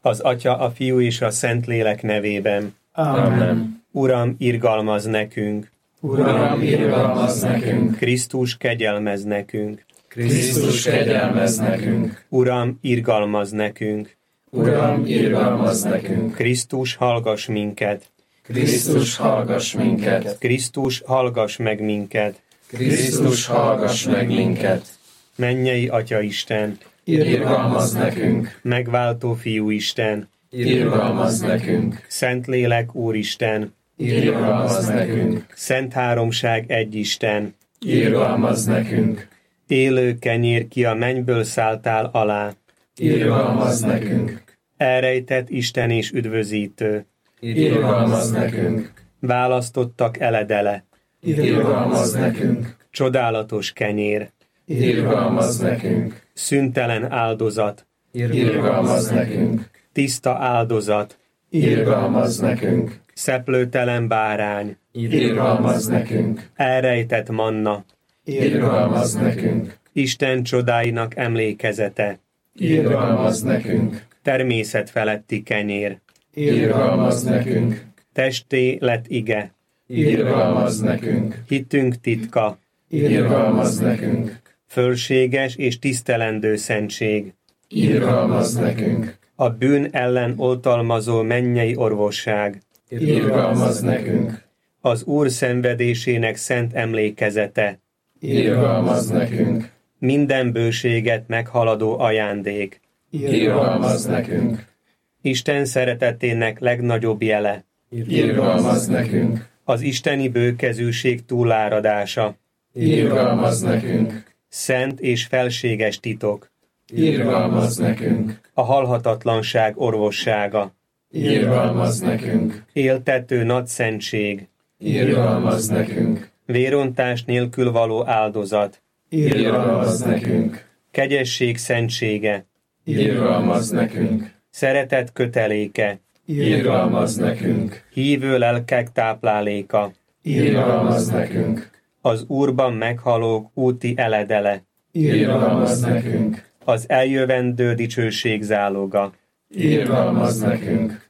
Az Atya, a Fiú és a Szentlélek nevében. Amen. Uram, irgalmazz nekünk! Uram, irgalmazz nekünk! Krisztus, kegyelmezz nekünk! Krisztus, kegyelmezz nekünk! Uram, irgalmazz nekünk! Uram, irgalmazz nekünk! Krisztus, hallgass minket! Krisztus, hallgass minket! Krisztus, hallgass meg minket! Krisztus, hallgass meg minket! Mennyei Atya Isten! Irgalmazz nekünk! Megváltó Fiú Isten! Irgalmazz nekünk! Szentlélek Úristen! Irgalmazz nekünk! Szent Háromság egy Isten! Irgalmazz nekünk! Élő kenyér, ki a mennyből szálltál alá! Irgalmazz nekünk! Elrejtett Isten és üdvözítő! Irgalmazz nekünk! Választottak eledele! Irgalmazz nekünk! Csodálatos kenyér! Irgalmazz nekünk! Szüntelen áldozat! Irgalmazz nekünk! Tiszta áldozat! Irgalmazz nekünk! Szeplőtelen bárány! Irgalmazz nekünk! Elrejtett manna! Irgalmazz nekünk! Isten csodáinak emlékezete! Irgalmazz nekünk! Természet feletti kenyér! Irgalmazz nekünk! Testé lett ige! Irgalmazz nekünk! Hitünk titka! Irgalmazz nekünk! Fölséges és tisztelendő szentség! Irgalmazz nekünk! A bűn ellen oltalmazó mennyei orvosság! Irgalmazz nekünk! Az Úr szenvedésének szent emlékezete! Irgalmazz nekünk! Minden bőséget meghaladó ajándék! Irgalmazz nekünk! Isten szeretetének legnagyobb jele! Irgalmazz nekünk! Az isteni bőkezűség túláradása! Irgalmazz nekünk! Szent és felséges titok! Irgalmazz nekünk! A halhatatlanság orvossága! Irgalmazz nekünk! Éltető nagy szentség! Irgalmazz nekünk! Vérontás nélkül való áldozat! Irgalmazz nekünk! Kegyesség szentsége! Irgalmazz nekünk! Szeretet köteléke! Irgalmazz nekünk! Hívő lelkek tápláléka! Irgalmazz nekünk! Az Úrban meghalók úti eledele! Irgalmazz nekünk! Az eljövendő dicsőség záloga! Irgalmazz nekünk!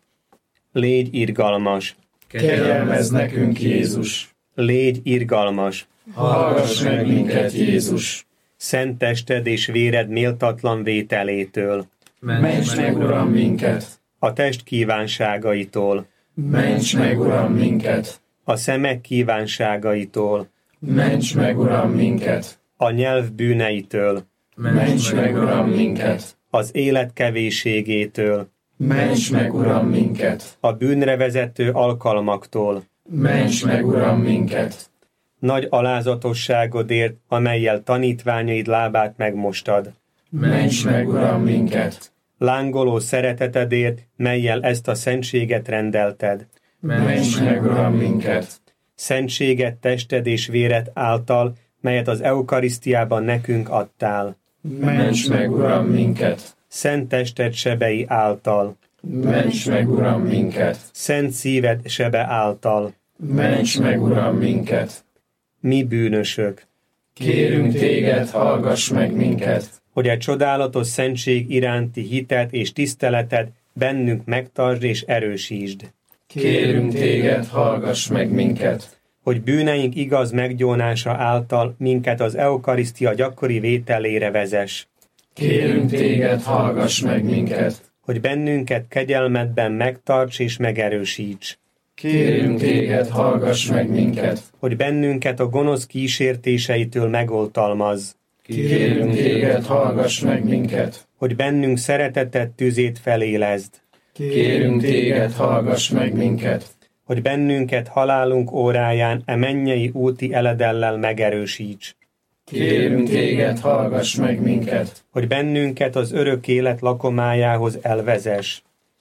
Légy irgalmas! Kegyelmezz nekünk, Jézus! Légy irgalmas! Hallgass meg minket, Jézus! Szent tested és véred méltatlan vételétől! Ments meg, Uram, minket! A test kívánságaitól! Ments meg, Uram, minket! A szemek kívánságaitól! Ments meg, Uram, minket! A nyelv bűneitől! Ments meg, Uram, minket! Az élet kevésségétől! Ments meg, Uram, minket! A bűnre vezető alkalmaktól! Ments meg, Uram, minket! Nagy alázatosságodért, amellyel tanítványaid lábát megmostad! Ments meg, Uram, minket! Lángoló szeretetedért, mellyel ezt a szentséget rendelted! Ments meg, Uram, minket! Szentséget tested és véred által, melyet az eukarisztiában nekünk adtál! Ments meg, Uram, minket! Szent tested sebei által! Ments meg, Uram, minket! Szent szíved sebe által! Ments meg, Uram, minket! Mi bűnösök! Kérünk téged, hallgass meg minket! Hogy a csodálatos szentség iránti hitet és tiszteletet bennünk megtartsd és erősítsd! Kérünk téged, hallgass meg minket! Hogy bűneink igaz meggyónása által minket az eukarisztia gyakori vételére vezess! Kérünk téged, hallgass meg minket! Hogy bennünket kegyelmedben megtarts és megerősíts! Kérünk téged, hallgass meg minket! Hogy bennünket a gonosz kísértéseitől megoltalmazz! Kérünk téged, hallgass meg minket! Hogy bennünk szereteted tüzét felélezd! Kérünk téged, hallgass meg minket! Hogy bennünket halálunk óráján e mennyei úti eledellel megerősíts! Kérünk téged, hallgass meg minket! Hogy bennünket az örök élet lakomájához elvezess!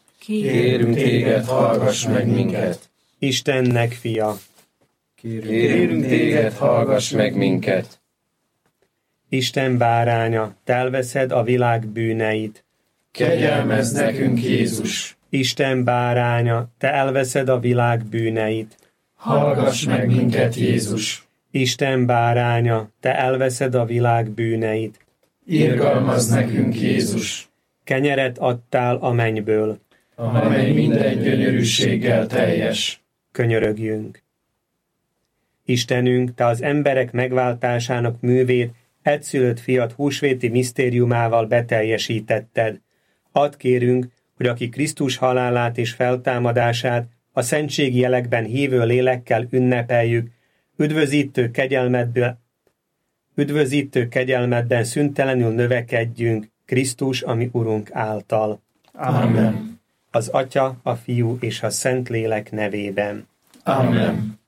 Kérünk téged, hallgass meg minket! Istennek fia! Kérünk téged, hallgass meg minket! Isten báránya, te elveszed a világ bűneit! Kegyelmezz nekünk, Jézus! Isten báránya, te elveszed a világ bűneit! Hallgass meg minket, Jézus! Isten báránya, te elveszed a világ bűneit! Irgalmazz nekünk, Jézus! Kenyeret adtál a mennyből, amely minden gyönyörűséggel teljes. Könyörögjünk. Istenünk, Te az emberek megváltásának művét egyszülött fiad húsvéti misztériumával beteljesítetted. Add kérünk, hogy aki Krisztus halálát és feltámadását a szentségi jelekben hívő lélekkel ünnepeljük, üdvözítő kegyelmedben szüntelenül növekedjünk Krisztus, ami Urunk által. Amen. Az Atya, a Fiú és a Szentlélek nevében. Amen.